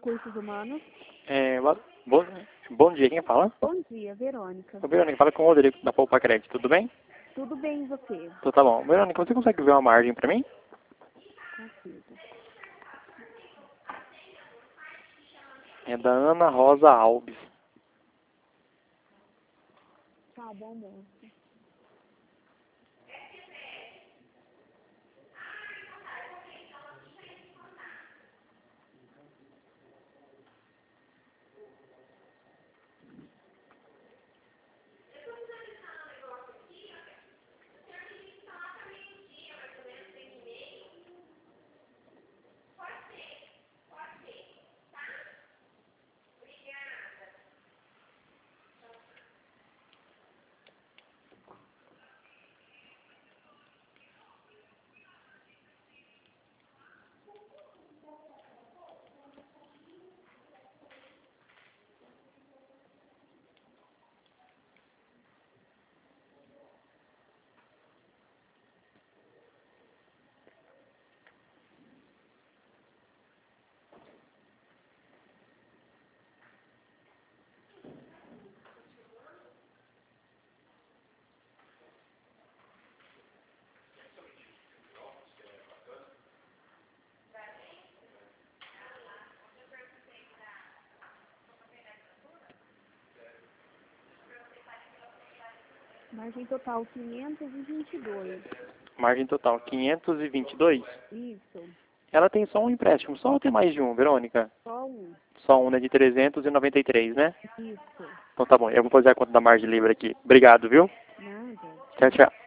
Recursos Humanos. Bom dia, quem fala? Bom dia, Verônica. Ô, Verônica, fala com o Rodrigo da Poupa Crédito, tudo bem? Tudo bem, e você? Então tá bom. Verônica, você consegue ver uma margem pra mim? Consigo. É da Ana Rosa Alves. Tá bom, moço. Margem total 522. Margem total 522. Isso. Ela tem só um empréstimo, só ou tem mais de um, Verônica? Só um. Só um, né, de 393, né? Isso. Então tá bom, eu vou fazer a conta da margem livre aqui. Obrigado, viu? Nada. Tchau, tchau.